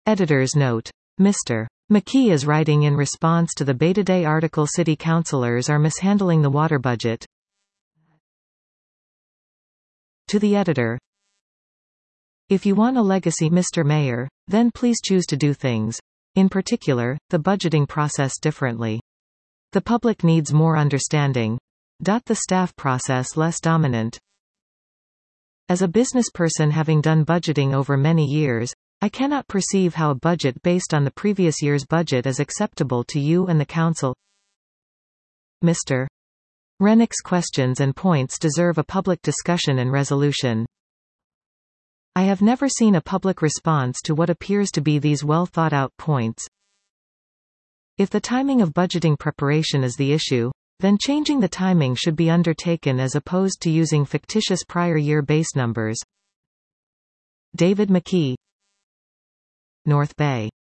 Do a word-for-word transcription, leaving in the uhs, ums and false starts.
Editor's note. Mister McKee is writing in response to the Beta Day article City councillors are mishandling the water budget. To the editor. If you want a legacy, Mister Mayor, then please choose to do things. In particular, the budgeting process differently. The public needs more understanding. The staff process less dominant. As a business person having done budgeting over many years, I cannot perceive how a budget based on the previous year's budget is acceptable to you and the council. Mister Rennick's questions and points deserve a public discussion and resolution. I have never seen a public response to what appears to be these well thought out points. If the timing of budgeting preparation is the issue, then changing the timing should be undertaken as opposed to using fictitious prior year base numbers. David McKee, North Bay.